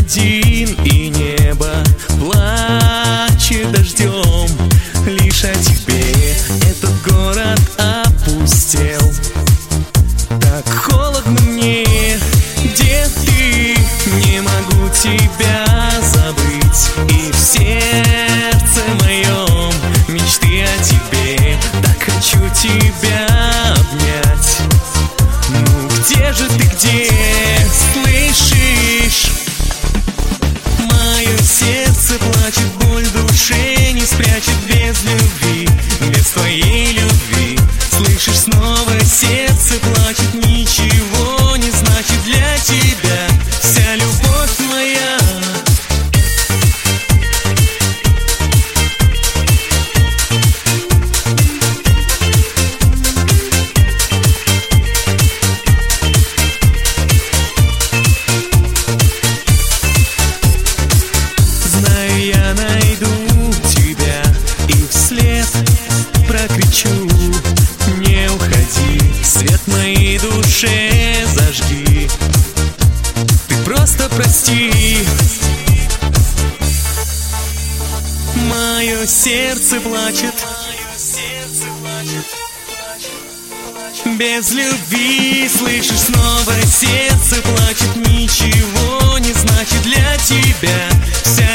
один, и небо плачет дождем. Лишь о тебе этот город опустел. Так холодно мне, где ты? Не могу тебя забыть. И в сердце моем мечты о тебе. Так хочу тебя обнять. Ну где же ты, где? Слышишь? Мое сердце плачет, боль в душе не спрячет без любви, без твоей любви. Слышишь, снова сердце плачет, ничего не значит для тебя вся любовь моя. Знаю, я найду тебя и вслед прокричу: не уходи, свет моей душе зажги. Ты просто прости. Мое сердце плачет без любви. Слышишь, снова сердце плачет, ничего не значит для тебя вся